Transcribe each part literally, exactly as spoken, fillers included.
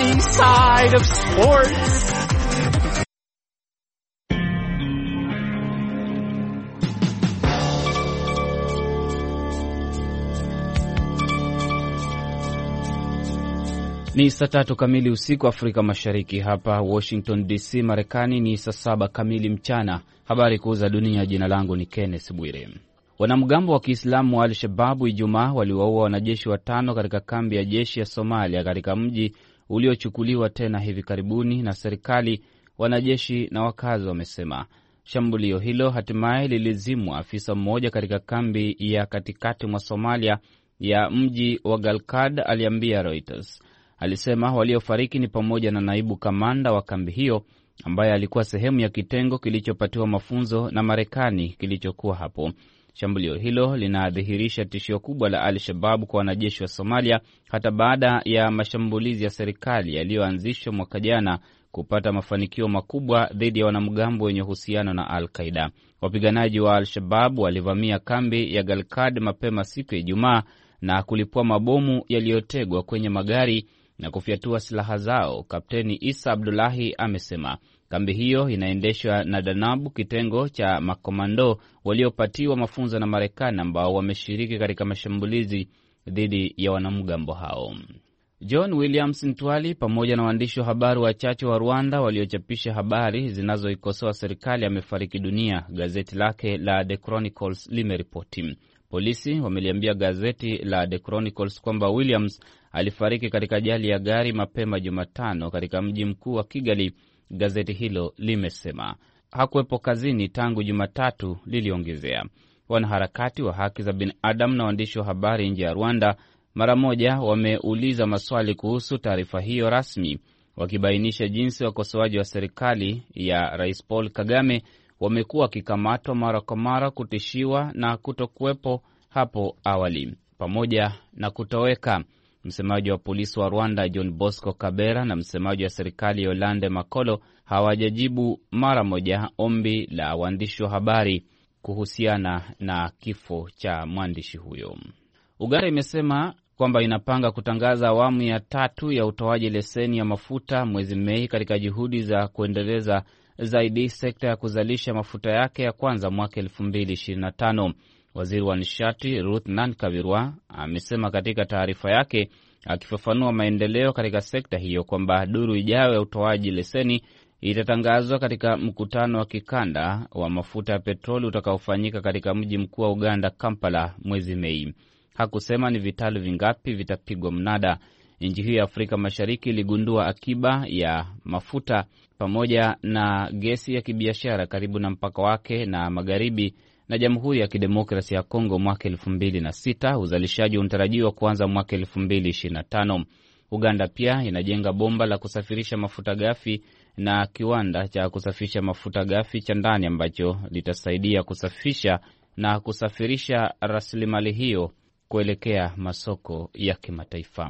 funny side of sports. Ni saa tatu kamili usiku Afrika Mashariki. Hapa Washington D C Marekani ni saa saba kamili mchana. Habari kuu za dunia, jina langu ni Kenneth Bwire. Wanamgambo wa Kiislamu wa Al-Shabaab Ijumaa waliwaua wanajeshi watano katika kambi ya jeshi ya Somalia katika mji uliochukuliwa tena hivi karibuni na serikali, wanajeshi na wakazi wamesema. Shambulio hilo hatimaye lilizimwa. Afisa mmoja katika kambi ya katikati mwa Somalia ya mji wa Galkad aliambia Reuters. Alisema waliofariki ni pamoja na naibu kamanda wa kambi hiyo ambaye alikuwa sehemu ya kitengo kilichopatiwa mafunzo na Marekani kilichokuwa hapo. Shambulio hilo linadhihirisha tishio kubwa la Al-Shabaab kwa wanajeshi wa Somalia hata baada ya mashambulizi ya serikali yaliyoanzishwa mwaka jana kupata mafanikio makubwa dhidi ya wanamgambo wenye uhusiano na Al-Qaeda. Wapiganaji wa Al-Shabaab walivamia kambi ya Galkad mapema siku ya Ijumaa na kulipua mabomu yaliyotegwa kwenye magari na kufyatua silaha zao, Kapteni Isa Abdullahi amesema. Kambi hiyo inaendeshwa na Danab, kitengo cha makomando waliopatiwa mafunzo na Marekani ambao wameshiriki katika mashambulizi dhidi ya wanamgambo hao. John Williams Ntwali pamoja na waandishi wa habari wachache wa Rwanda waliochapisha habari zinazoikosoa serikali amefariki dunia, gazeti lake la The Chronicles limeripoti. Polisi wameliambia gazeti la The Chronicles kwamba Williams alifariki katika ajali ya gari mapema Jumatano katika mji mkuu wa Kigali. Gazeti hilo limesema hakuwepo kazini tangu Jumatatu, liliongezea. Wanaharakati wa haki za binadamu na waandishi wa habari nje ya Rwanda mara moja wameuliza maswali kuhusu taarifa hiyo rasmi, wakibainisha jinsi wakosoaji wa serikali ya Rais Paul Kagame wamekuwa wakikamatwa mara kwa mara, kutishiwa na kutokuwepo hapo awali, pamoja na kutoweka. Msemaji wa polisi wa Rwanda John Bosco Kabera na msemaji wa serikali Yolande Makolo hawajajibu mara moja ombi la waandishi wa habari kuhusiana na kifo cha mwandishi huyo. Uganda imesema kwamba inapanga kutangaza awamu ya tatu ya utoaji leseni ya mafuta mwezi Mei katika juhudi za kuendeleza zaidi sekta ya kuzalisha mafuta yake ya kwanza mwaka elfu mbili ishirini na tano. Waziri wa nishati Ruth Nankabirwa amesema katika taarifa yake akifafanua maendeleo katika sekta hiyo kwamba duru ijayo ya utoaji leseni itatangazwa katika mkutano wa kikanda wa mafuta ya petroli utakaofanyika katika mji mkuu wa Uganda, Kampala, mwezi Mei. Hakusema ni vitalu vingapi vitapigwa mnada. Nchi hiyo ya Afrika Mashariki iligundua akiba ya mafuta pamoja na gesi ya kibiashara karibu na mpaka wake na magharibi na Jamhuri ya Kidemokrasia ya Kongo mwaka elfu mbili na sita. Uzalishaji unatarajiwa kuanza mwaka elfu mbili ishirini na tano. Uganda pia inajenga bomba la kusafirisha mafuta ghafi na kiwanda cha kusafisha mafuta ghafi cha ndani ambacho litasaidia kusafisha na kusafirisha rasilimali hiyo kuelekea masoko ya kimataifa.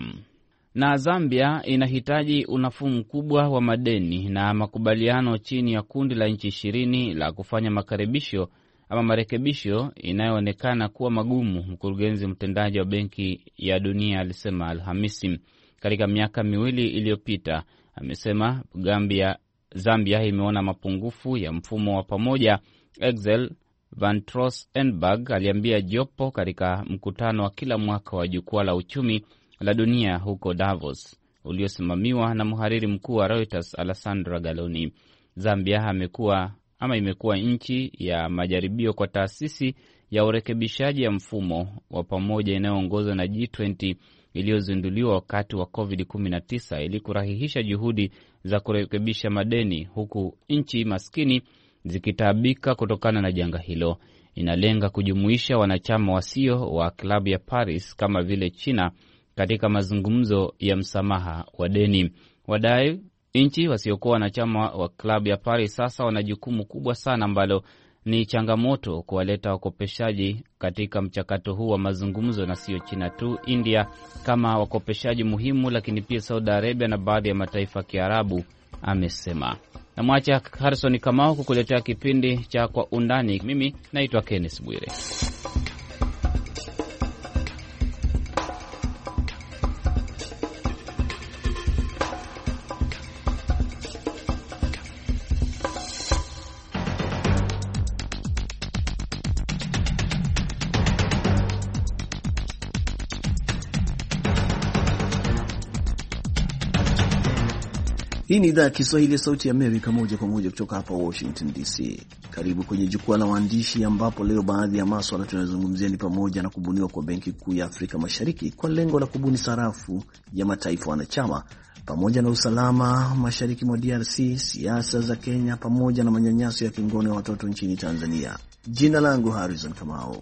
Na Zambia inahitaji unafuu mkubwa wa madeni na makubaliano chini ya kundi la nchi ishirini la kufanya makaribisho ama marekebisho inayoonekana kuwa magumu, mkurugenzi mtendaji wa Benki ya Dunia alisema Alhamisi. Katika miaka miwili iliyopita, amesema Gambia, Zambia imeona mapungufu ya mfumo wa pamoja. Excel Van Troostenberg aliambia jopo katika mkutano wa kila mwaka wa jukwaa la uchumi la dunia huko Davos uliosimamiwa na mhariri mkuu wa Reuters Alessandra Galoni. Zambia amekuwa ama imekuwa nchi ya majaribio kwa taasisi ya urekebishaji ya mfumo wa pamoja inayoongozwa na G twenty iliyozinduliwa wakati wa covid kumi na tisa ili kurahihisha juhudi za kurekebisha madeni, huku nchi maskini zikitaabika kutokana na janga hilo. Inalenga kujumuisha wanachama wasio wa klabu ya Paris kama vile China katika mazungumzo ya msamaha wa deni. Wadai nchi wasiokuwa wanachama wa klabu ya Paris sasa wana jukumu kubwa sana ambalo ni changamoto kuwaleta wakopeshaji katika mchakato huu wa mazungumzo, na sio China tu, India kama wakopeshaji muhimu, lakini pia Saudi Arabia na baadhi ya mataifa ya Kiarabu, amesema. Na mwacha Harrison Kamau kukuletea kipindi cha Kwa Undani. Mimi naitwa Kenneth Bwire. Hii ni idhaa ya Kiswahili ya Sauti ya Amerika, moja kwa moja kutoka hapa Washington D C. Karibu kwenye jukwaa la waandishi, ambapo leo baadhi ya masuala tunayozungumzia ni pamoja na kubuniwa kwa Benki Kuu ya Afrika Mashariki kwa lengo la kubuni sarafu ya mataifa wanachama, pamoja na usalama mashariki mwa D R C, siasa za Kenya, pamoja na manyanyaso ya kingono ya watoto nchini Tanzania. Jina langu Harrison Kamau.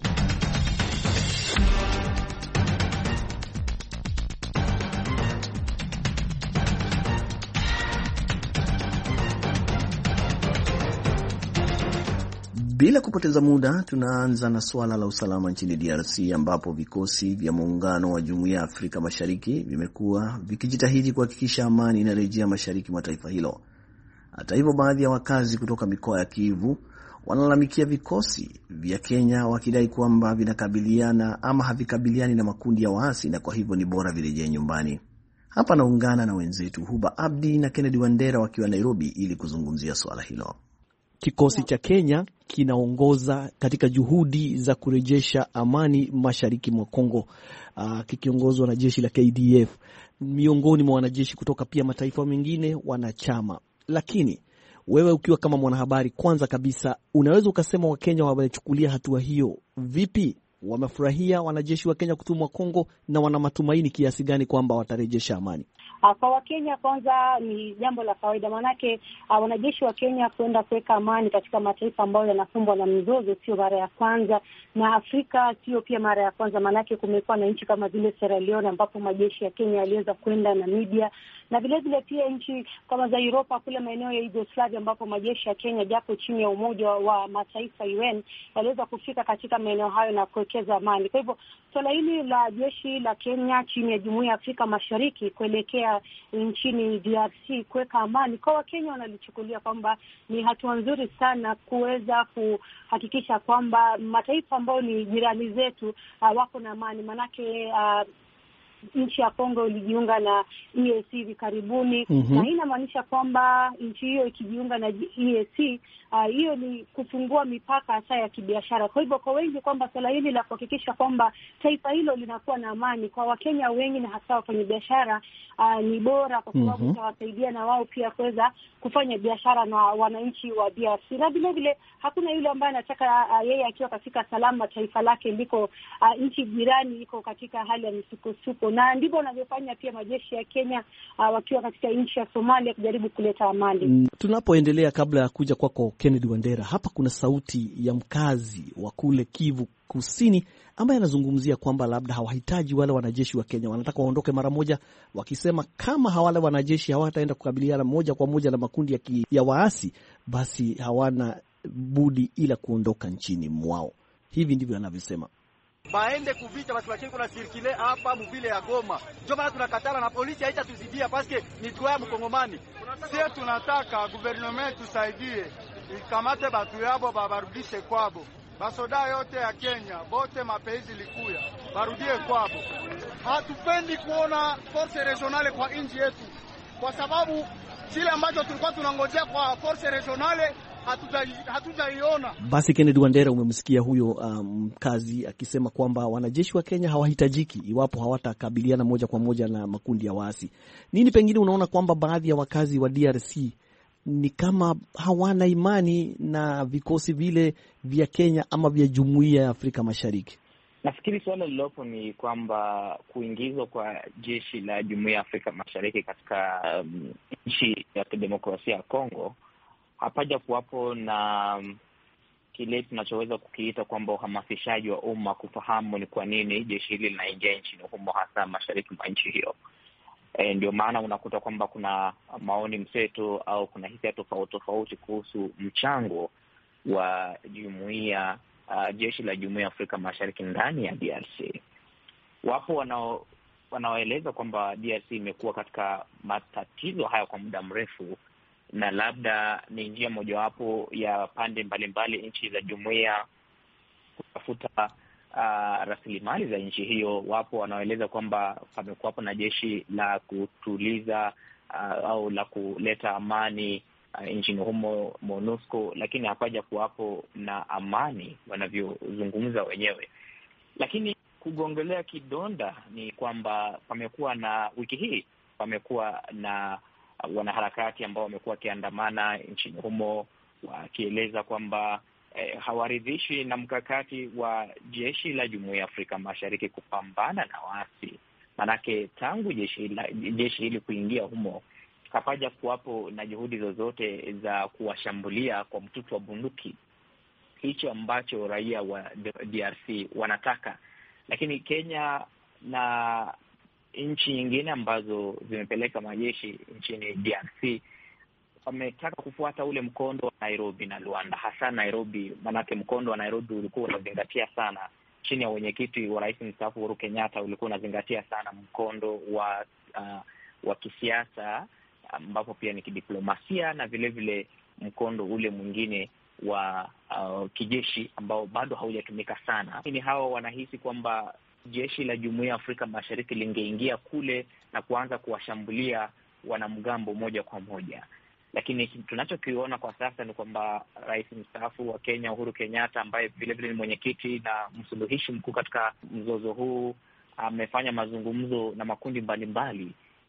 Bila kupoteza muda, tunaanza na swala la usalama nchini D R C, ambapo vikosi vya muungano wa Jumuiya ya Afrika Mashariki vimekuwa vikijitahidi kuhakikisha amani inarejea mashariki mwa taifa hilo. Hata hivyo, baadhi ya wakazi kutoka mikoa ya Kivu wanalalamikia vikosi vya Kenya, wakidai kwamba vinakabiliana ama havikabiliani na makundi ya waasi, na kwa hivyo ni bora virejee nyumbani. Hapa naungana na wenzetu Huba Abdi na Kennedy Wandera wakiwa Nairobi ili kuzungumzia swala hilo. Kikosi cha Kenya kinaongoza katika juhudi za kurejesha amani mashariki mwa Kongo, uh, kikiongozwa na jeshi la K D F, miongoni mwa wanajeshi kutoka pia mataifa mengine wanachama. Lakini wewe ukiwa kama mwanahabari, kwanza kabisa unaweza ukasema Wakenya wamechukulia hatua hiyo vipi? Wamefurahia wanajeshi wa Kenya kutumwa Kongo, na wana matumaini kiasi gani kwamba watarejesha amani? Kwa Wakenya kwanza ni jambo la kawaida, manake uh, wanajeshi wa Kenya kwenda kuweka amani katika mataifa ambayo yanakumbwa na mizozo sio mara ya kwanza, na Afrika sio pia mara ya kwanza, manake kumekuwa na nchi kama vile Sierra Leone ambapo majeshi ya Kenya yaliweza kwenda, Namibia, na vile vile pia nchi kama za Europa kule maeneo ya Yugoslavia ambapo majeshi ya Kenya japo chini ya Umoja wa Mataifa U N yaliweza kufika katika maeneo hayo na kuwekeza amani. Kwa hivyo swala hili la jeshi la Kenya chini ya Jumuiya ya Afrika Mashariki kuelekea nchini D R C kuweka amani, kwa Wakenya wanalichukulia kwamba ni hatua nzuri sana kuweza kuhakikisha kwamba mataifa ambayo ni jirani zetu uh, wako na amani, manake uh, nchi ya Kongo ilijiunga na E A C hivi karibuni, mm -hmm. na hii inamaanisha kwamba nchi hiyo ikijiunga na E A C hiyo uh, ni kufungua mipaka hasa ya kibiashara. Kwa hivyo kwa wengi kwamba swala hili la kuhakikisha kwamba taifa hilo linakuwa na amani kwa Wakenya wengi na hasa wafanya biashara uh, ni bora, kwa sababu itawasaidia mm -hmm. na wao pia kuweza kufanya biashara na wananchi wa D R C. Na vile vile hakuna yule ambaye anataka uh, yeye akiwa katika salama taifa lake liko uh, nchi jirani iko katika hali ya misukosuko, na ndivyo wanavyofanya pia majeshi ya Kenya uh, wakiwa katika nchi ya Somalia kujaribu kuleta amani. Mm, tunapoendelea, kabla ya kuja kwako Kennedy Wandera, hapa kuna sauti ya mkazi wa kule Kivu Kusini ambaye anazungumzia kwamba labda hawahitaji wale wanajeshi wa Kenya, wanataka waondoke mara moja, wakisema kama hawale wanajeshi hawataenda kukabiliana moja kwa moja na makundi ya, ki, ya waasi, basi hawana budi ila kuondoka nchini mwao. Hivi ndivyo anavyosema. Baende kuvita basi wacheni kuna sirkile hapa mvile ya Goma. Ndio maana tunakatala na polisi haita tuzidia paske ni tuaya mkongomani. Sisi tunataka government tusaidie, ikamate batu yabo babarudishe kwabo. Basoda yote ya Kenya, bote mapeizi likuya, barudie kwabo. Hatupendi kuona force regionale kwa inji yetu, kwa sababu kile ambacho tulikuwa tunangojea kwa force regionale hatujaiona. Basi Kennedy Wandera, umemsikia huyo mkazi um, akisema kwamba wanajeshi wa Kenya hawahitajiki iwapo hawatakabiliana moja kwa moja na makundi ya waasi. Nini pengine unaona kwamba baadhi ya wakazi wa D R C ni kama hawana imani na vikosi vile vya Kenya ama vya Jumuiya ya Afrika Mashariki? Nafikiri swala lilopo ni kwamba kuingizwa kwa jeshi la Jumuiya ya Afrika Mashariki katika um, nchi ya kidemokrasia ya Kongo hapaja kuwapo na um, kile tunachoweza kukiita kwamba uhamasishaji wa umma kufahamu ni kwa nini jeshi hili linaingia nchini humo, hasa mashariki mwa nchi hiyo. E, ndio maana unakuta kwamba kuna maoni mseto au kuna hisia tofauti tofauti kuhusu mchango wa jumuiya uh, jeshi la Jumuiya ya Afrika Mashariki ndani ya D R C. Wapo wanao wanaoeleza kwamba D R C imekuwa katika matatizo haya kwa muda mrefu, na labda ni njia mojawapo ya pande mbalimbali nchi za jumuiya kutafuta uh, rasilimali za nchi hiyo. Wapo wanaoeleza kwamba pamekuwapo na jeshi la kutuliza uh, au la kuleta amani uh, nchini humo, MONUSCO, lakini hapaja kuwapo na amani wanavyozungumza wenyewe. Lakini kugongelea kidonda ni kwamba pamekuwa na wiki hii pamekuwa na uh, wanaharakati ambao wamekuwa wakiandamana nchini humo wakieleza kwamba eh, hawaridhishwi na mkakati wa jeshi la Jumuiya ya Afrika Mashariki kupambana na waasi. Manake tangu jeshi la, jeshi hili kuingia humo hapaja kuwapo na juhudi zozote za kuwashambulia kwa mtutu wa bunduki, hicho ambacho raia wa D R C wanataka. Lakini Kenya na nchi nyingine ambazo zimepeleka majeshi nchini D R C wametaka kufuata ule mkondo wa Nairobi na Luanda, hasa Nairobi. Manake mkondo wa Nairobi ulikuwa unazingatia sana, chini ya wenyekiti wa rais mstaafu Uhuru Kenyatta, ulikuwa unazingatia sana mkondo wa uh, wa kisiasa, ambapo pia ni kidiplomasia, na vile vile mkondo ule mwingine wa uh, kijeshi ambao bado haujatumika sana. Lakini hawa wanahisi kwamba jeshi la Jumuiya ya Afrika Mashariki lingeingia kule na kuanza kuwashambulia wanamgambo moja kwa moja. Lakini tunachokiona kwa sasa ni kwamba rais mstaafu wa Kenya Uhuru Kenyatta, ambaye vile vile ni mwenyekiti na msuluhishi mkuu katika mzozo huu, amefanya mazungumzo na makundi mbalimbali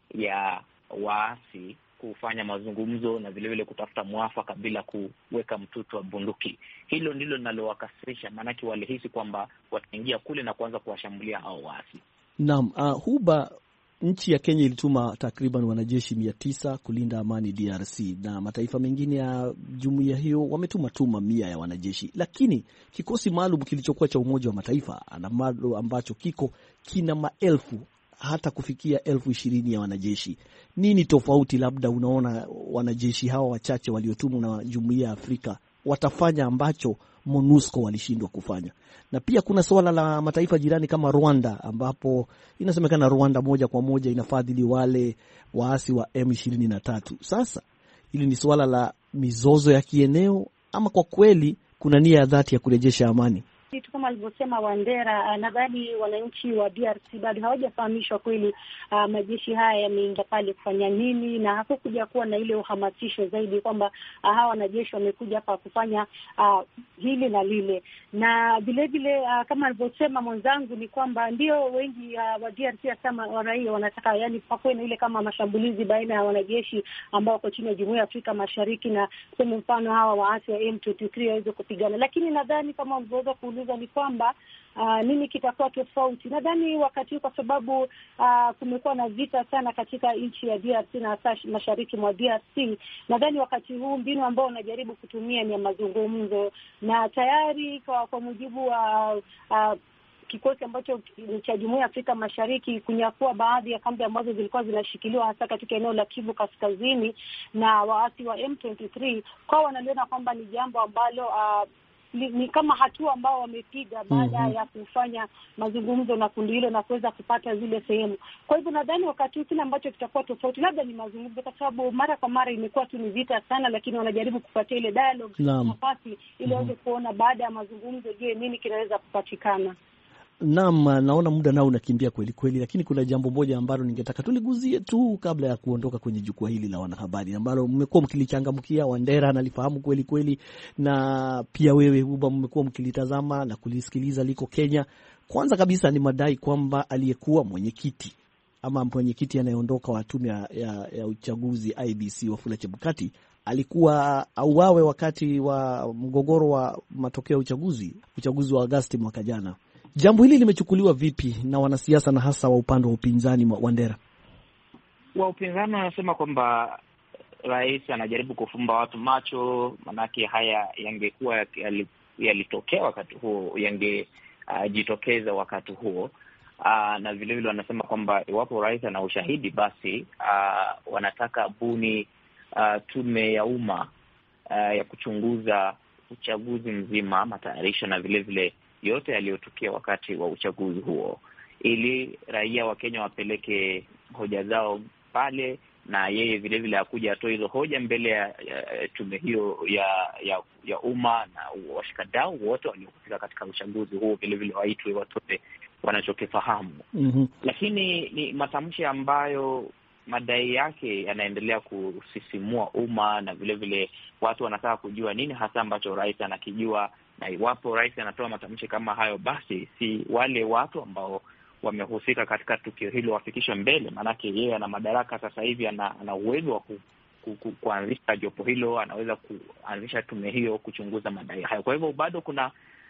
ya waasi, kufanya mazungumzo na vile vile kutafuta mwafaka bila kuweka mtutu wa bunduki. Hilo ndilo linalowakasirisha, maanake walihisi kwamba wataingia kule na kuanza kuwashambulia hao waasi. Naam, uh, Huba, nchi ya Kenya ilituma takriban wanajeshi mia tisa kulinda amani D R C, na mataifa mengine ya jumuiya hiyo wametuma tuma mia ya wanajeshi, lakini kikosi maalum kilichokuwa cha Umoja wa Mataifa anamalo ambacho kiko kina maelfu hata kufikia elfu ishirini ya wanajeshi. Nini tofauti labda unaona wanajeshi hawa wachache waliotumwa na Jumuiya ya Afrika watafanya ambacho MONUSCO walishindwa kufanya? Na pia kuna suala la mataifa jirani kama Rwanda, ambapo inasemekana Rwanda moja kwa moja inafadhili wale waasi wa M ishirini na tatu. Sasa hili ni suala la mizozo ya kieneo ama kwa kweli kuna nia ya dhati ya kurejesha amani? Kitu kama alivyosema Wandera, nadhani wananchi wa D R C bado hawajafahamishwa kweli uh, majeshi haya yameingia pale kufanya nini, na hakukuja kuwa na ile uhamasisho zaidi kwamba uh, hawa wanajeshi wamekuja hapa kufanya uh, hili na lile. Na vile vile uh, kama alivyosema mwenzangu ni kwamba ndio wengi uh, wa D R C kama wa raia wanataka, yani pakuwe na ile kama mashambulizi baina ya wanajeshi ambao wako chini ya Jumuiya ya Afrika Mashariki na tuseme mfano hawa waasi wa M ishirini na tatu waweze kupigana. Lakini nadhani kama mlivyoweza kuuliza ni kwamba uh, nini kitakuwa tofauti. Nadhani wakati kwa sababu uh, kumekuwa na vita sana katika nchi ya D R C na hasa mashariki mwa D R C, nadhani wakati huu mbinu ambao wanajaribu kutumia ni ya mazungumzo, na tayari kwa, kwa mujibu wa uh, uh, kikosi ambacho cha Jumuiya ya Afrika Mashariki kunyakua baadhi ya kambi ambazo zilikuwa zinashikiliwa hasa katika eneo la Kivu Kaskazini na waasi wa M ishirini na tatu, kwa wanaliona kwamba ni jambo ambalo uh, Ni, ni kama hatua ambao wamepiga baada mm -hmm. ya kufanya mazungumzo na kundi hilo na kuweza kupata zile sehemu. Kwa hivyo nadhani wakati huu kile ambacho kitakuwa tofauti labda ni mazungumzo, kwa sababu mara kwa mara imekuwa tu ni vita sana, lakini wanajaribu kupatia ile dialogue nafasi ili waweze mm -hmm. kuona baada ya mazungumzo, je, nini kinaweza kupatikana. Naam, naona muda nao unakimbia kweli kweli, lakini kuna jambo moja ambalo ningetaka tuliguzie tu kabla ya kuondoka kwenye jukwaa hili la wanahabari, ambalo mmekuwa mkilichangamkia. Wandera analifahamu kweli kweli, na pia wewe Huba mmekuwa mkilitazama na kulisikiliza, liko Kenya. Kwanza kabisa ni madai kwamba aliyekuwa mwenyekiti ama mwenyekiti anayeondoka wa tume ya, ya, ya uchaguzi I B C Wafula Chebukati alikuwa auawe wakati wa mgogoro wa matokeo ya uchaguzi uchaguzi wa Agosti mwaka jana. Jambo hili limechukuliwa vipi na wanasiasa na hasa wa upande wa upinzani? Wandera, wa upinzani wanasema kwamba rais anajaribu kufumba watu macho, manake haya yangekuwa yalitokea wakati huo, yangejitokeza uh, wakati huo uh, na vile vile wanasema kwamba iwapo rais ana ushahidi, basi uh, wanataka buni uh, tume ya umma uh, ya kuchunguza uchaguzi mzima, matayarisho na vile vile yote yaliyotukia wakati wa uchaguzi huo, ili raia wa Kenya wapeleke hoja zao pale, na yeye vile vile akuja atoe hizo hoja mbele ya, ya tume hiyo ya ya, ya umma, na washikadau wote waliohusika katika uchaguzi huo vile vile waitwe watoe wanachokifahamu. Mm-hmm. Lakini ni matamshi ambayo madai yake yanaendelea kusisimua umma, na vile vile watu wanataka kujua nini hasa ambacho rais anakijua, na iwapo rais anatoa matamshi kama hayo, basi si wale watu ambao wamehusika katika tukio hilo wafikishwe mbele, maanake yeye ana madaraka sasa hivi, ana, ana uwezo wa ku, ku, ku, kuanzisha jopo hilo, anaweza kuanzisha tume hiyo kuchunguza madai hayo. Kwa hivyo bado kuna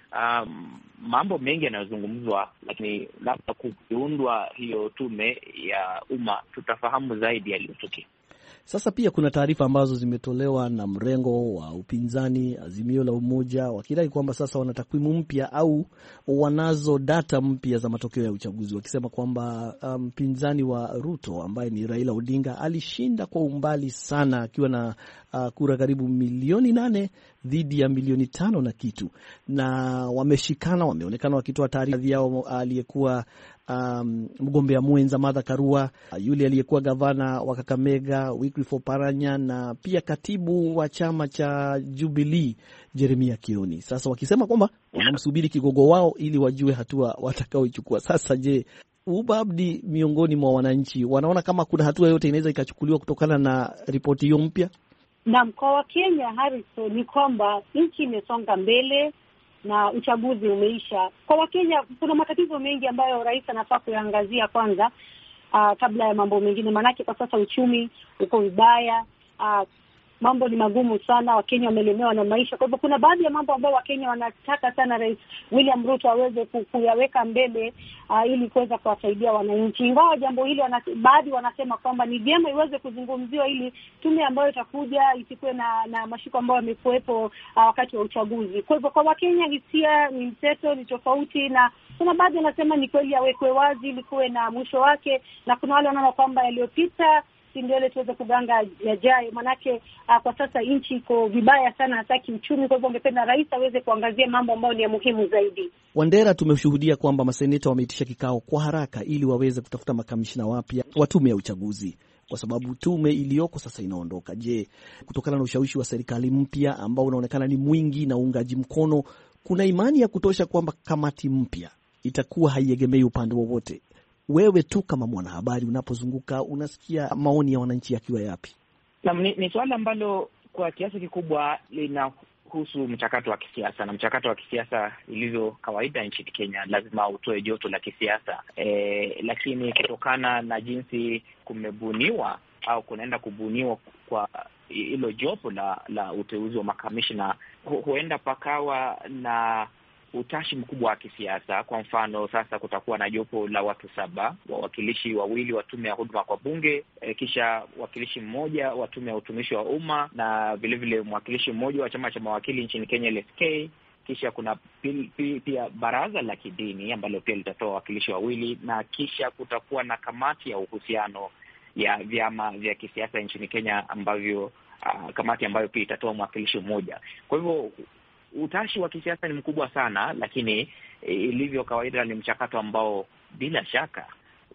um, mambo mengi yanayozungumzwa, lakini labda kuundwa hiyo tume ya umma tutafahamu zaidi yaliyotokea. Sasa pia kuna taarifa ambazo zimetolewa na mrengo wa upinzani Azimio la Umoja wakidai kwamba sasa wana takwimu mpya au wanazo data mpya za matokeo ya uchaguzi, wakisema kwamba mpinzani um, wa Ruto ambaye ni Raila Odinga alishinda kwa umbali sana akiwa na uh, kura karibu milioni nane dhidi ya milioni tano na kitu, na wameshikana, wameonekana wakitoa taarifa yao, aliyekuwa Um, mgombea mwenza Martha Karua, yule aliyekuwa gavana wa Kakamega Wycliffe Oparanya, na pia katibu wa chama cha Jubilee Jeremiah Kioni. Sasa wakisema kwamba wanamsubiri kigogo wao ili wajue hatua watakaoichukua. Sasa je, Ubabdi, miongoni mwa wananchi wanaona kama kuna hatua yote inaweza ikachukuliwa kutokana na ripoti hiyo mpya? Na mkoa wa Kenya, Harrison, ni kwamba nchi imesonga mbele na uchaguzi umeisha. Kwa Wakenya kuna matatizo mengi ambayo rais anafaa kuyaangazia kwanza, uh, kabla ya mambo mengine, manake kwa sasa uchumi uko vibaya, uh, mambo ni magumu sana, Wakenya wamelemewa na maisha. Kwa hivyo kuna baadhi ya mambo ambayo Wakenya wanataka sana Rais William Ruto aweze kuyaweka mbele, uh, ili kuweza kuwasaidia wananchi. Ingawa jambo hili baadhi wanasema kwamba ni vyema iweze kuzungumziwa ili tume ambayo itakuja isikuwe na na mashiko ambayo yamekuwepo uh, wakati wa uchaguzi. Kwa hivyo kwa Wakenya hisia ni mseto, ni tofauti, na kuna baadhi wanasema ni kweli awekwe wazi ili kuwe na mwisho wake, na kuna wale wanaona kwamba yaliyopita ndio ile tuweze kuganga yajayo, manake uh, kwa sasa nchi iko vibaya sana hata kiuchumi. Kwa hivyo ungependa rais aweze kuangazia mambo ambayo ni ya muhimu zaidi. Wandera, tumeshuhudia kwamba maseneta wameitisha kikao kwa haraka ili waweze kutafuta makamishna wapya wa tume ya uchaguzi, kwa sababu tume iliyoko sasa inaondoka. Je, kutokana na ushawishi wa serikali mpya ambao unaonekana ni mwingi na uungaji mkono, kuna imani ya kutosha kwamba kamati mpya itakuwa haiegemei upande wowote? Wewe tu kama mwanahabari unapozunguka unasikia maoni ya wananchi yakiwa yapi? Na, ni, ni swala ambalo kwa kiasi kikubwa linahusu mchakato wa kisiasa, na mchakato wa kisiasa ilivyo kawaida nchini Kenya lazima utoe joto la kisiasa. E, lakini kutokana na jinsi kumebuniwa au kunaenda kubuniwa kwa hilo jopo la, la uteuzi wa makamishna, hu, huenda pakawa na utashi mkubwa wa kisiasa. Kwa mfano, sasa kutakuwa na jopo la watu saba, wawakilishi wawili wa tume ya huduma kwa bunge, e, kisha wakilishi mmoja wa tume ya utumishi wa umma, na vile vile mwakilishi mmoja wa chama cha mawakili nchini Kenya L S K. Kisha kuna pia, pia baraza la kidini ambalo pia litatoa wawakilishi wawili, na kisha kutakuwa na kamati ya uhusiano ya vyama vya kisiasa nchini Kenya ambavyo uh, kamati ambayo pia itatoa mwakilishi mmoja. Kwa hivyo utashi wa kisiasa ni mkubwa sana, lakini ilivyo kawaida ni mchakato ambao bila shaka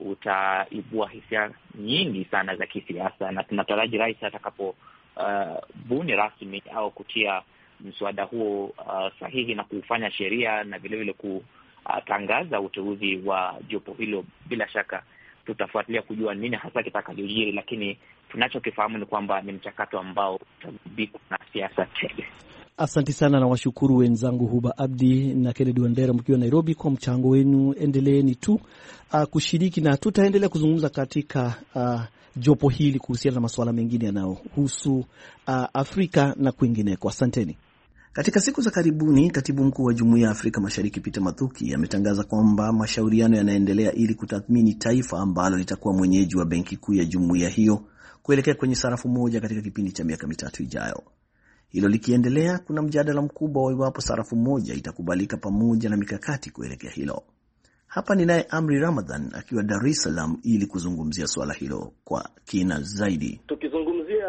utaibua hisia nyingi sana za kisiasa, na tunataraji rais atakapo uh, buni rasmi au kutia mswada huo uh, sahihi na kufanya sheria na vile vile kutangaza uteuzi wa jopo hilo, bila shaka tutafuatilia kujua nini hasa kitakachojiri, lakini tunachokifahamu ni kwamba ni mchakato ambao utabikwa na siasa tele. Asante sana, na washukuru wenzangu Huba Abdi na Kennedy Wandera mkiwa Nairobi kwa mchango wenu. Endeleeni tu uh, kushiriki, na tutaendelea kuzungumza katika uh, jopo hili kuhusiana na masuala mengine yanayohusu uh, Afrika na kwingineko. Asanteni. Katika siku za karibuni, katibu mkuu wa Jumuiya ya Afrika Mashariki Peter Mathuki ametangaza kwamba mashauriano yanaendelea ili kutathmini taifa ambalo litakuwa mwenyeji wa benki kuu ya jumuiya hiyo kuelekea kwenye sarafu moja katika kipindi cha miaka mitatu ijayo. Hilo likiendelea, kuna mjadala mkubwa wa iwapo sarafu moja itakubalika pamoja na mikakati kuelekea hilo. Hapa ni naye Amri Ramadhan akiwa Dar es Salaam ili kuzungumzia swala hilo kwa kina zaidi. Tukizungumzia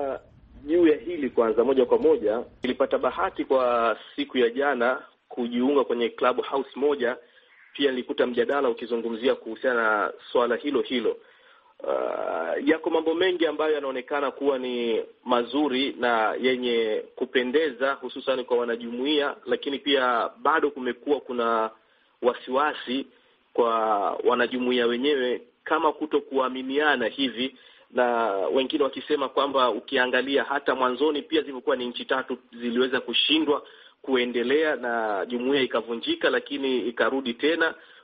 juu ya hili kwanza moja kwa moja, nilipata bahati kwa siku ya jana kujiunga kwenye club house moja, pia nilikuta mjadala ukizungumzia kuhusiana na swala hilo hilo. Uh, yako mambo mengi ambayo yanaonekana kuwa ni mazuri na yenye kupendeza hususan kwa wanajumuiya, lakini pia bado kumekuwa kuna wasiwasi kwa wanajumuiya wenyewe kama kutokuaminiana hivi, na wengine wakisema kwamba ukiangalia hata mwanzoni pia zilikuwa ni nchi tatu ziliweza kushindwa kuendelea na jumuiya ikavunjika, lakini ikarudi tena.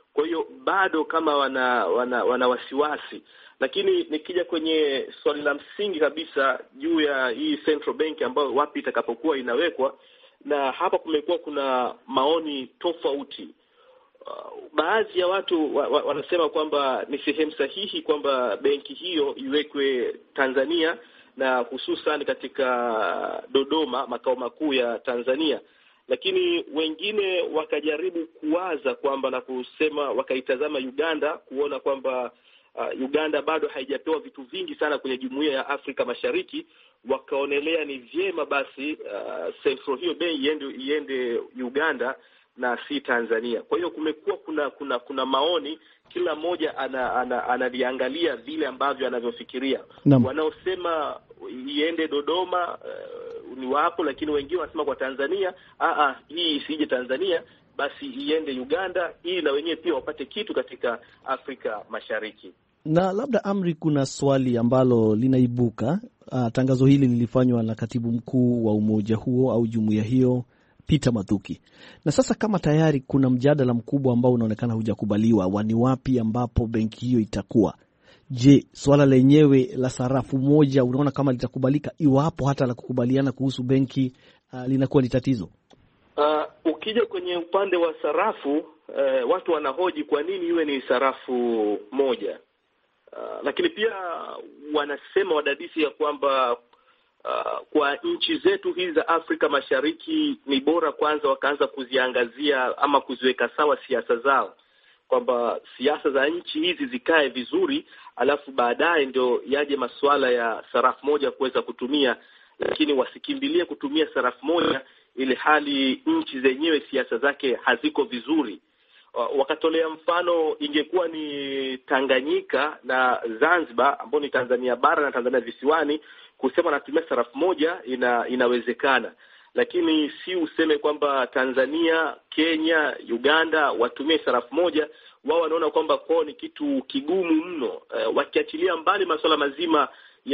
Kwa hiyo bado kama wana wana, wana wasiwasi. Lakini nikija kwenye swali la msingi kabisa juu ya hii central bank ambayo wapi itakapokuwa inawekwa, na hapa kumekuwa kuna maoni tofauti. Uh, baadhi ya watu wa, wa, wanasema kwamba ni sehemu sahihi kwamba benki hiyo iwekwe Tanzania, na hususan katika Dodoma, makao makuu ya Tanzania. Lakini wengine wakajaribu kuwaza kwamba na kusema, wakaitazama Uganda kuona kwamba uh, Uganda bado haijapewa vitu vingi sana kwenye Jumuiya ya Afrika Mashariki, wakaonelea ni vyema basi uh, central hiyo bei iende iende Uganda na si Tanzania. Kwa hiyo kumekuwa kuna kuna kuna maoni, kila mmoja analiangalia ana, ana vile ambavyo anavyofikiria. Wanaosema iende Dodoma uh, ni wapo, lakini wengine wanasema kwa Tanzania a a hii isije Tanzania, basi iende Uganda ili na wenyewe pia wapate kitu katika Afrika Mashariki. Na labda Amri, kuna swali ambalo linaibuka. Uh, tangazo hili lilifanywa na katibu mkuu wa umoja huo au jumuiya hiyo, Peter Mathuki. Na sasa kama tayari kuna mjadala mkubwa ambao unaonekana hujakubaliwa, wani wapi ambapo benki hiyo itakuwa? Je, swala lenyewe la sarafu moja unaona kama litakubalika, iwapo hata la kukubaliana kuhusu benki uh, linakuwa ni tatizo? Uh, ukija kwenye upande wa sarafu, uh, watu wanahoji kwa nini iwe ni sarafu moja. Uh, lakini pia wanasema wadadisi ya kwamba uh, kwa nchi zetu hizi za Afrika Mashariki ni bora kwanza wakaanza kuziangazia ama kuziweka sawa siasa zao, kwamba siasa za nchi hizi zikae vizuri, alafu baadaye ndio yaje masuala ya sarafu moja kuweza kutumia, lakini wasikimbilie kutumia sarafu moja ile hali nchi zenyewe siasa zake haziko vizuri. Wakatolea mfano, ingekuwa ni Tanganyika na Zanzibar ambao ni Tanzania bara na Tanzania visiwani, kusema natumia sarafu moja ina, inawezekana. Lakini si useme kwamba Tanzania, Kenya, Uganda watumie sarafu moja. Wao wanaona kwamba kwao ni kitu kigumu mno, e, wakiachilia mbali masuala mazima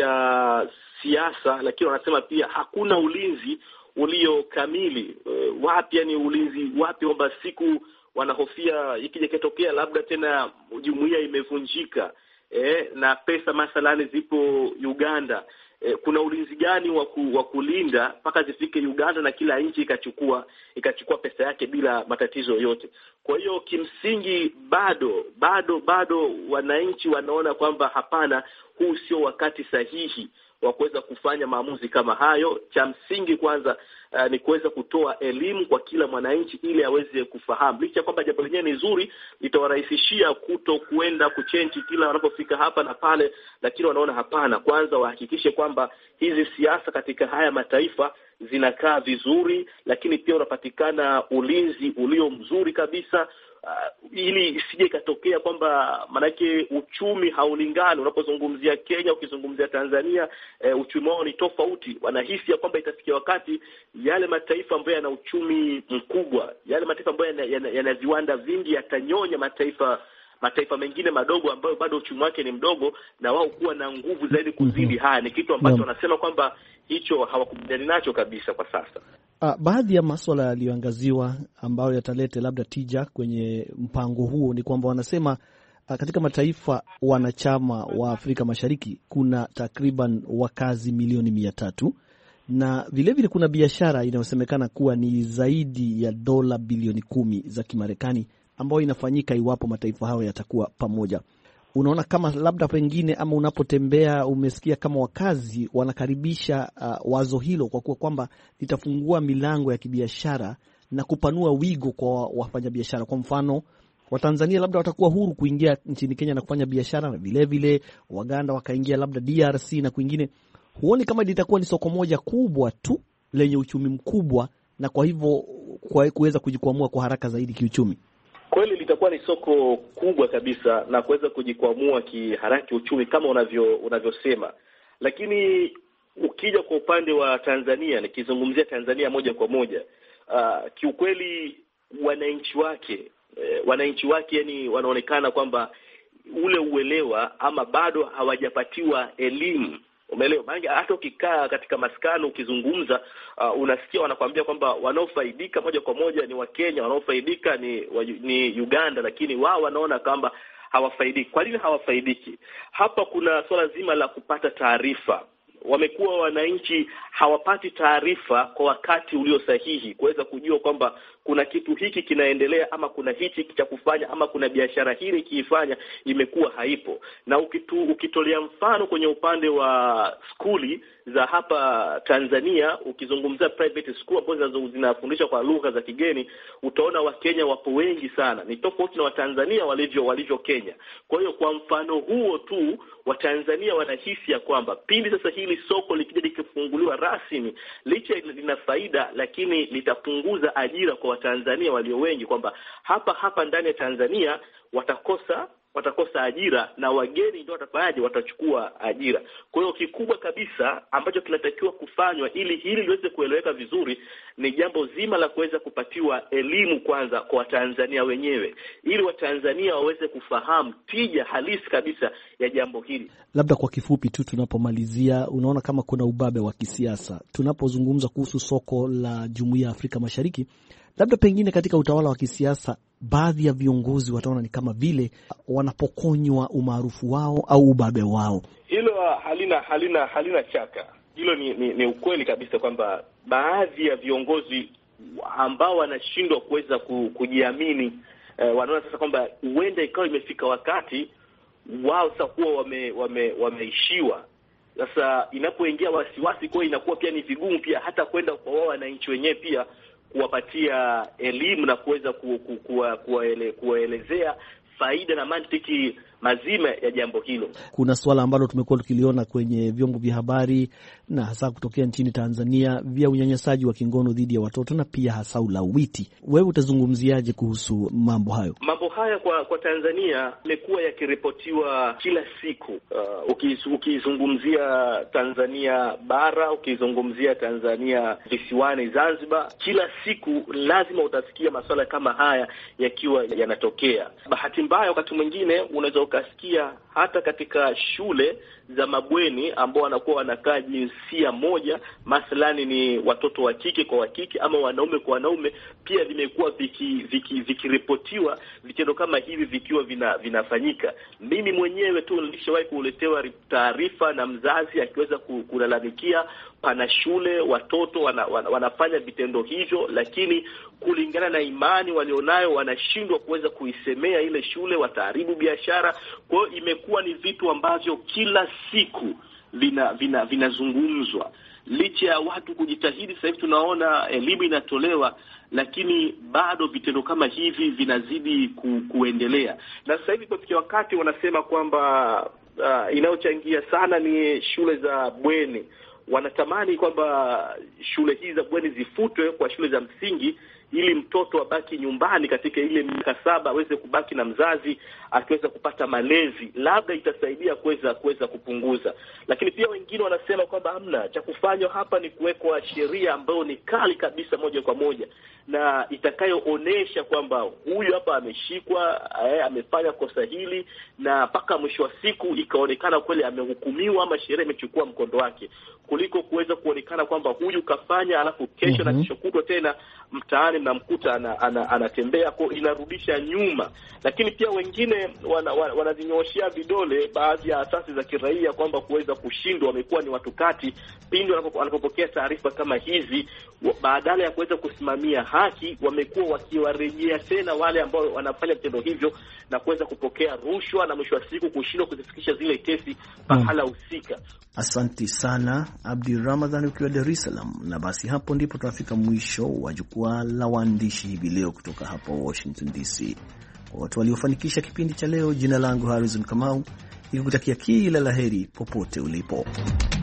ya siasa, lakini wanasema pia hakuna ulinzi ulio kamili. E, wapi yani ulinzi wapi, kwamba siku wanahofia ikija kitokea labda tena jumuiya imevunjika, eh, na pesa mathalani zipo Uganda, eh, kuna ulinzi gani wa kulinda mpaka zifike Uganda na kila nchi ikachukua ikachukua pesa yake bila matatizo yote? Kwa hiyo kimsingi bado bado bado wananchi wanaona kwamba hapana, huu sio wakati sahihi wa kuweza kufanya maamuzi kama hayo. Cha msingi kwanza uh, ni kuweza kutoa elimu kwa kila mwananchi ili aweze kufahamu. Licha kwamba jambo lenyewe ni zuri, litawarahisishia kuto kuenda kuchenji kila wanapofika hapa na pale, lakini wanaona hapana, kwanza wahakikishe kwamba hizi siasa katika haya mataifa zinakaa vizuri, lakini pia unapatikana ulinzi ulio mzuri kabisa. Uh, ili isije katokea kwamba manake uchumi haulingani. Unapozungumzia Kenya, ukizungumzia Tanzania, uh, uchumi wao ni tofauti. Wanahisi ya kwamba itafikia wakati yale mataifa ambayo yana uchumi mkubwa, yale mataifa ambayo yana, yana, yana viwanda vingi yatanyonya mataifa mataifa mengine madogo ambayo bado uchumi wake ni mdogo, na wao kuwa na nguvu zaidi kuzidi. Haya ni kitu ambacho wanasema kwamba hicho hawakubaliani nacho kabisa kwa sasa. Uh, baadhi ya masuala yaliyoangaziwa ambayo yatalete labda tija kwenye mpango huo ni kwamba wanasema uh, katika mataifa wanachama wa Afrika Mashariki kuna takriban wakazi milioni mia tatu, na vile vile kuna biashara inayosemekana kuwa ni zaidi ya dola bilioni kumi za Kimarekani ambayo inafanyika iwapo mataifa hayo yatakuwa pamoja. Unaona kama labda pengine ama unapotembea umesikia kama wakazi wanakaribisha uh, wazo hilo, kwa kuwa kwamba litafungua milango ya kibiashara na kupanua wigo kwa wafanyabiashara. Kwa mfano, Watanzania labda watakuwa huru kuingia nchini Kenya na kufanya biashara, na vile vile Waganda wakaingia labda D R C na kwingine. Huoni kama litakuwa ni soko moja kubwa tu lenye uchumi mkubwa, na kwa hivyo kwa kuweza kujikwamua kwa haraka zaidi kiuchumi? Kweli litakuwa ni soko kubwa kabisa na kuweza kujikwamua kiharaka uchumi kama unavyo unavyosema. Lakini ukija kwa upande wa Tanzania, nikizungumzia Tanzania moja kwa moja, uh, kiukweli wananchi wake eh, wananchi wake yani wanaonekana kwamba ule uelewa ama bado hawajapatiwa elimu Umeelewa? Maana hata ukikaa katika maskani ukizungumza, uh, unasikia wanakuambia kwamba wanaofaidika moja kwa moja ni Wakenya, wanaofaidika ni ni Uganda, lakini wao wanaona kwamba hawafaidiki. Kwa nini hawafaidiki? Hapa kuna swala zima la kupata taarifa. Wamekuwa wananchi hawapati taarifa kwa wakati ulio sahihi kuweza kujua kwamba kuna kitu hiki kinaendelea, ama kuna hichi cha kufanya, ama kuna biashara hili kiifanya imekuwa haipo. Na ukitu, ukitolea mfano kwenye upande wa skuli za hapa Tanzania, ukizungumzia private school ambazo zinafundisha kwa lugha za kigeni, utaona Wakenya wapo wengi sana. Ni tofauti na Watanzania walivyo walivyo Kenya. Kwa hiyo kwa mfano huo tu, Watanzania wanahisi ya kwamba pindi sasa hili soko likija likifunguliwa rasmi, licha lina faida, lakini litapunguza ajira kwa Watanzania walio wengi, kwamba hapa hapa ndani ya Tanzania watakosa watakosa ajira na wageni ndio watafanyaje, watachukua ajira. Kwa hiyo kikubwa kabisa ambacho kinatakiwa kufanywa ili hili liweze kueleweka vizuri ni jambo zima la kuweza kupatiwa elimu kwanza kwa Watanzania wenyewe, ili Watanzania waweze kufahamu tija halisi kabisa ya jambo hili. Labda kwa kifupi tu tunapomalizia, unaona kama kuna ubabe wa kisiasa tunapozungumza kuhusu soko la Jumuiya ya Afrika Mashariki, labda pengine katika utawala wa kisiasa baadhi ya viongozi wataona ni kama vile wanapokonywa umaarufu wao au ubabe wao. Hilo halina halina halina chaka. Hilo ni, ni, ni ukweli kabisa kwamba baadhi ya viongozi ambao wanashindwa kuweza kujiamini, eh, wanaona sasa kwamba huenda ikawa imefika wakati wao sasa kuwa wame, wame, wameishiwa. Sasa inapoingia wasiwasi kwa inakuwa pia ni vigumu pia hata kwenda kwa wao wananchi wenyewe pia kuwapatia elimu na kuweza ku, ku, kuwa, kuwaele, kuwaelezea faida na mantiki mazima ya jambo hilo. Kuna swala ambalo tumekuwa tukiliona kwenye vyombo vya habari na hasa kutokea nchini Tanzania vya unyanyasaji wa kingono dhidi ya watoto na pia hasa ulawiti. Wewe utazungumziaje kuhusu mambo hayo? Mambo haya kwa kwa Tanzania yamekuwa yakiripotiwa kila siku. Uh, ukizungumzia Tanzania bara, ukizungumzia Tanzania visiwani Zanzibar, kila siku lazima utasikia masuala kama haya yakiwa yanatokea. Bahati mbaya wakati mwingine unaweza ukasikia hata katika shule za mabweni ambao wanakuwa wanakaa jinsia moja, mathalani ni watoto wa kike kwa wa kike ama wanaume kwa wanaume, pia vimekuwa vikiripotiwa viki, viki vitendo kama hivi vikiwa vina, vinafanyika. Mimi mwenyewe tu nilishawahi kuletewa taarifa na mzazi akiweza kulalamikia pana shule watoto wana, wana, wanafanya vitendo hivyo, lakini kulingana na imani walionayo wanashindwa kuweza kuisemea ile shule, wataharibu biashara. Kwa hiyo imekuwa ni vitu ambavyo kila siku vina vina vinazungumzwa. Licha ya watu kujitahidi, sasa hivi tunaona elimu inatolewa, lakini bado vitendo kama hivi vinazidi ku, kuendelea. Na sasa hivi kufikia wakati wanasema kwamba uh, inayochangia sana ni shule za bweni. Wanatamani kwamba shule hizi za bweni zifutwe kwa shule za msingi ili mtoto abaki nyumbani katika ile miaka saba aweze kubaki na mzazi akiweza kupata malezi, labda itasaidia kuweza kuweza kupunguza. Lakini pia wengine wanasema kwamba hamna cha kufanywa hapa, ni kuwekwa sheria ambayo ni kali kabisa moja kwa moja na itakayoonesha kwamba huyu hapa ameshikwa, eh, amefanya kosa hili, na mpaka mwisho wa siku ikaonekana kweli amehukumiwa ama sheria imechukua mkondo wake, kuliko kuweza kuonekana kwamba huyu kafanya alafu kesho mm-hmm. na kesho kutwa tena mtaani mnamkuta anatembea, ana, ana kwa inarudisha nyuma. Lakini pia wengine wanazinyoshia wana vidole baadhi ya asasi za kiraia kwamba kuweza kushindwa, wamekuwa ni watu kati pindi wanapopokea taarifa kama hizi, badala ya kuweza kusimamia haki wamekuwa wakiwarejea tena wale ambao wanafanya vitendo hivyo na kuweza kupokea rushwa na mwisho wa siku kushindwa kuzifikisha zile kesi pahala husika. Asante sana Abdi Ramadhan ukiwa Dar es Salaam. Na basi hapo ndipo tunafika mwisho wa jukwaa la waandishi hivi leo kutoka hapa Washington D C. Kwa watu waliofanikisha kipindi cha leo, jina langu Harrison Kamau, nikikutakia kila laheri popote ulipo.